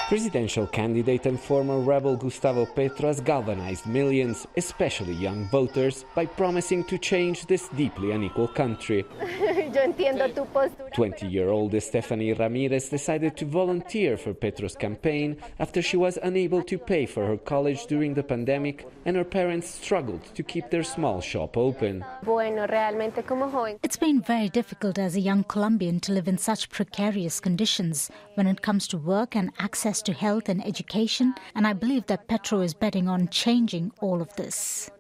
Presidential candidate and former rebel Gustavo Petro has galvanized millions, especially young voters, by promising to change this deeply unequal country. 20-year-old Stephanie Ramirez decided to volunteer for Petro's campaign after she was unable to pay for her college during the pandemic and her parents struggled to keep their small shop open. It's been very difficult as a young Colombian to live in such precarious conditions when it comes to work and access to health and education, and I believe that Petro is betting on changing all of this.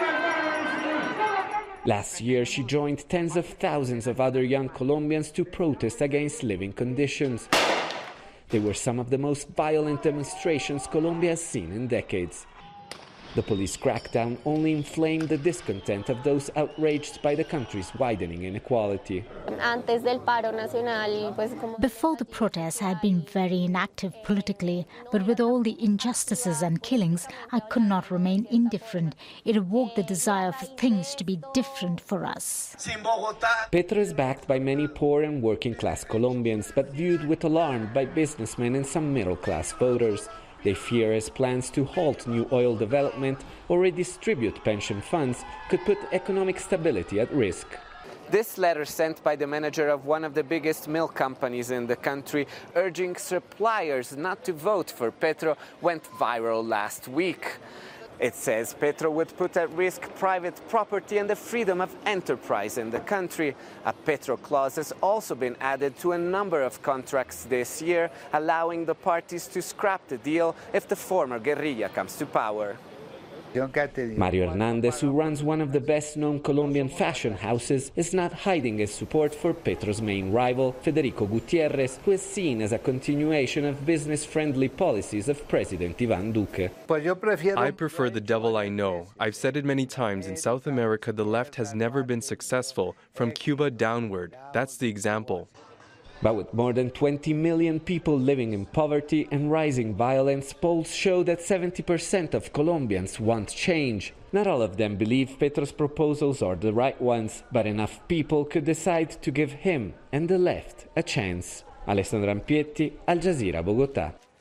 Last year, she joined tens of thousands of other young Colombians to protest against living conditions. They were some of the most violent demonstrations Colombia has seen in decades. The police crackdown only inflamed the discontent of those outraged by the country's widening inequality. Before the protests, I had been very inactive politically, but with all the injustices and killings, I could not remain indifferent. It evoked the desire for things to be different for us. Petro is backed by many poor and working-class Colombians, but viewed with alarm by businessmen and some middle-class voters. They fear his plans to halt new oil development or redistribute pension funds could put economic stability at risk. This letter sent by the manager of one of the biggest milk companies in the country, urging suppliers not to vote for Petro, went viral last week. It says Petro would put at risk private property and the freedom of enterprise in the country. A Petro clause has also been added to a number of contracts this year, allowing the parties to scrap the deal if the former guerrilla comes to power. Mario Hernandez, who runs one of the best-known Colombian fashion houses, is not hiding his support for Petro's main rival, Federico Gutiérrez, who is seen as a continuation of business-friendly policies of President Iván Duque. I prefer the devil I know. I've said it many times, in South America the left has never been successful, from Cuba downward. That's the example. But with more than 20 million people living in poverty and rising violence, polls show that 70% of Colombians want change. Not all of them believe Petro's proposals are the right ones, but enough people could decide to give him and the left a chance. Alessandro Ampietti, Al Jazeera, Bogotá.